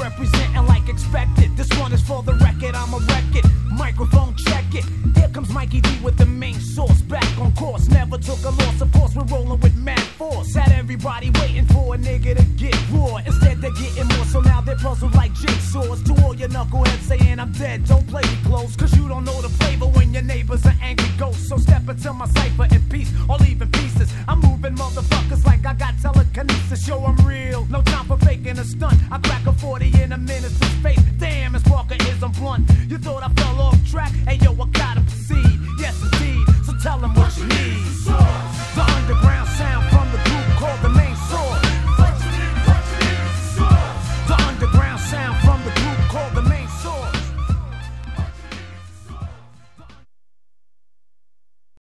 representing like expected. This one is for the record, I'ma wreck it. Microphone check it. Here comes Mikey D with the main source. Back on course, never took a loss. Of course, we're rolling with mad force. Had everybody waiting for a nigga to get raw. Instead, they're getting more, so now they're puzzled like jigsaws. To all your knuckleheads saying I'm dead, don't play me close. Cause you don't know the flavor when your neighbor's an angry ghost. So step into my cipher in peace, or leave in pieces. I'm moving motherfuckers like I got telekinesis. Show I'm real, no time for faking a stunt. I crack a 40 in a minute's space. Damn, as Parker is, I'm blunt. You thought I felt